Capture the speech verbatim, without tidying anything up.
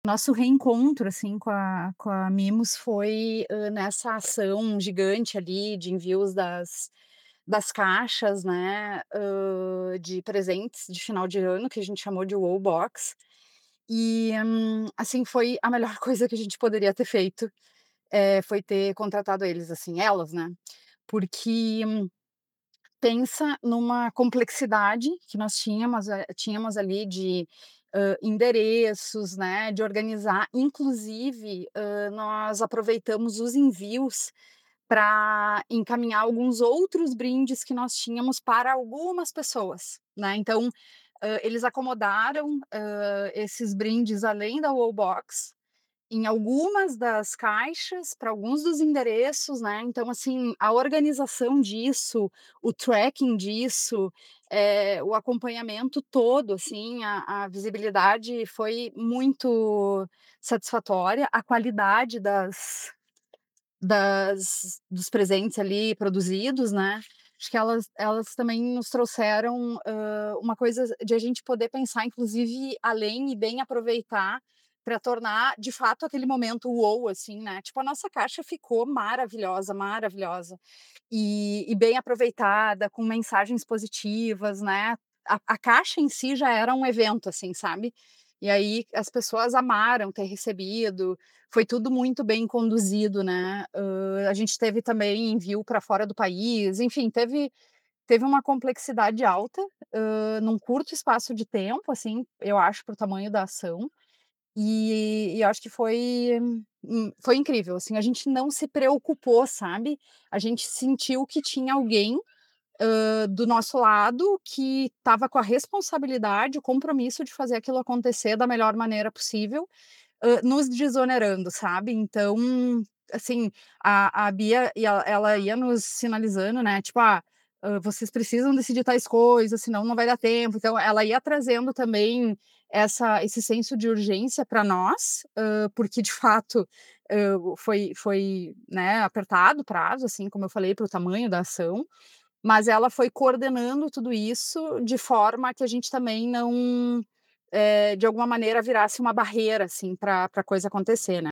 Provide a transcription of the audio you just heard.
Nosso reencontro, assim, com a com a Mimos foi, hã, nessa ação gigante ali de envios das das caixas, né, hã, de presentes de final de ano, que a gente chamou de WOW Box. E, hum, assim, foi a melhor coisa que a gente poderia ter feito, eh, foi ter contratado eles, assim, elas, né. Porque pensa numa complexidade que nós tínhamos, eh, tínhamos ali de, hã, endereços, né, de organizar. Inclusive, hã, nós aproveitamos os envios pra encaminhar alguns outros brindes que nós tínhamos para algumas pessoas, né. Então, hã, eles acomodaram, hã, esses brindes além da WOW Box, em algumas das caixas, pra alguns dos endereços, né. Então, assim, a organização disso, o tracking disso, eh, o acompanhamento todo, assim, a a visibilidade foi muito satisfatória, a qualidade das das dos presentes ali produzidos, né. Acho que elas elas também nos trouxeram, hã, uma coisa de a gente poder pensar inclusive além e bem aproveitar pra tornar, de fato, aquele momento WOW, assim, né. Tipo, a nossa caixa ficou maravilhosa, maravilhosa. E e bem aproveitada, com mensagens positivas, né. A a caixa em si já era um evento, assim, sabe. E aí as pessoas amaram ter recebido, foi tudo muito bem conduzido, né. Hã, a gente teve também envio pra fora do país, enfim, teve teve uma complexidade alta, hã, num curto espaço de tempo, assim, eu acho, para o tamanho da ação. E e acho que foi, hum, foi incrível, assim, a gente não se preocupou, sabe. A gente sentiu que tinha alguém, hã, do nosso lado que estava com a responsabilidade, o compromisso de fazer aquilo acontecer da melhor maneira possível, hã, nos desonerando, sabe. Então, assim, a a Bia e ela ela ia nos sinalizando, né, tipo: "Ah, hã, vocês precisam decidir tais coisas, senão não vai dar tempo". Então ela ia trazendo também essa esse senso de urgência pra nós, hã, porque de fato, hã, foi foi, né, apertado o prazo, assim, como eu falei, para o tamanho da ação. Mas ela foi coordenando tudo isso de forma que a gente também não, eh, de alguma maneira virasse uma barreira, assim, pra pra coisa acontecer, né.